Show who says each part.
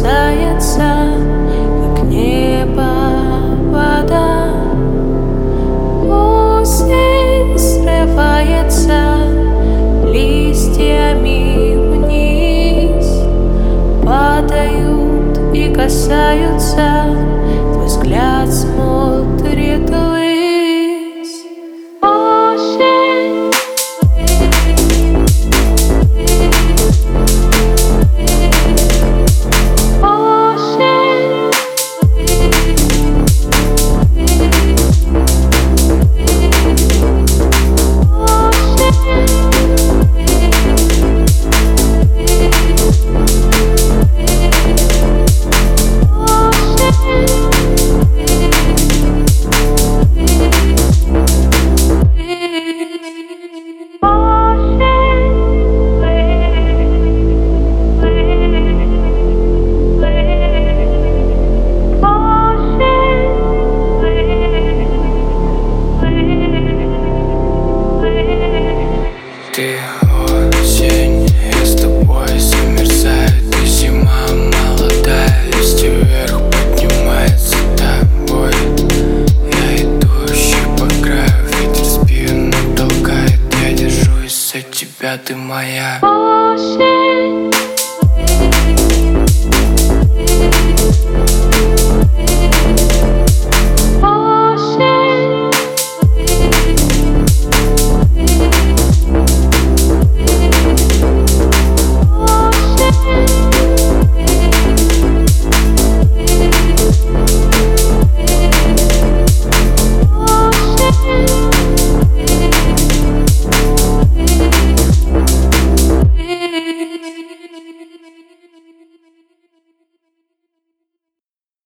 Speaker 1: касается, как небо, вода. Осень срывается листьями вниз, падают и касаются, твой взгляд смотрит ввысь. Осень,
Speaker 2: ты осень, я с тобой замерзаю. Ты зима молодая, листья вверх поднимается тобой. Я идущий по краю, ветер спину толкает. Я держусь за тебя, ты моя.
Speaker 1: осень.